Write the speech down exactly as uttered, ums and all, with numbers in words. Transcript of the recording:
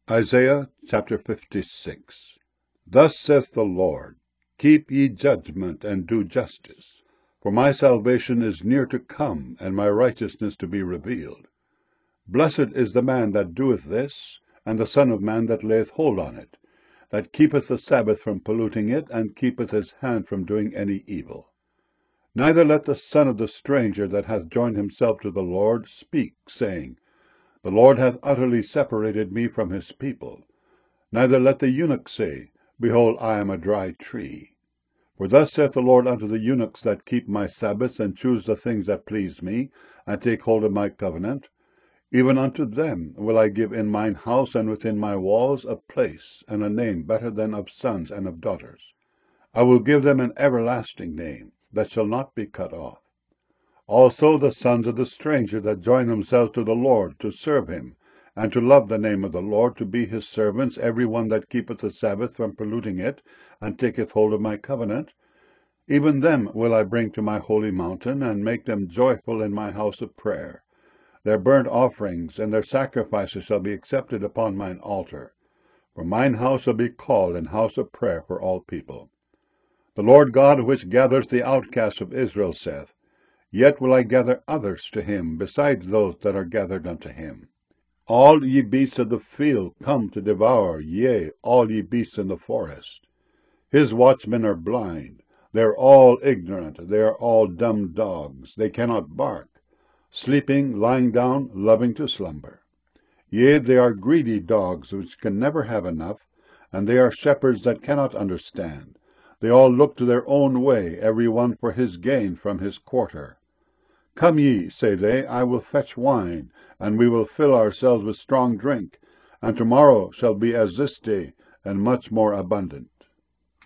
Isaiah chapter fifty-six. Thus saith the Lord, Keep ye judgment, and do justice, for my salvation is near to come, and my righteousness to be revealed. Blessed is the man that doeth this, and the Son of man that layeth hold on it, that keepeth the Sabbath from polluting it, and keepeth his hand from doing any evil. Neither let the son of the stranger that hath joined himself to the Lord speak, saying, The Lord hath utterly separated me from his people. Neither let the eunuch say, Behold, I am a dry tree. For thus saith the Lord unto the eunuchs that keep my Sabbaths, and choose the things that please me, and take hold of my covenant, even unto them will I give in mine house and within my walls a place and a name better than of sons and of daughters. I will give them an everlasting name, that shall not be cut off. Also the sons of the stranger that join themselves to the Lord to serve him, and to love the name of the Lord, to be his servants, every one that keepeth the Sabbath from polluting it, and taketh hold of my covenant, even them will I bring to my holy mountain, and make them joyful in my house of prayer. Their burnt offerings and their sacrifices shall be accepted upon mine altar. For mine house shall be called an house of prayer for all people. The Lord God, which gathereth the outcasts of Israel, saith, Yet will I gather others to him, besides those that are gathered unto him. All ye beasts of the field come to devour, yea, all ye beasts in the forest. His watchmen are blind, they are all ignorant, they are all dumb dogs, they cannot bark, sleeping, lying down, loving to slumber. Yea, they are greedy dogs, which can never have enough, and they are shepherds that cannot understand. They all look to their own way, every one for his gain from his quarter. Come ye, say they, I will fetch wine, and we will fill ourselves with strong drink, and tomorrow shall be as this day, and much more abundant.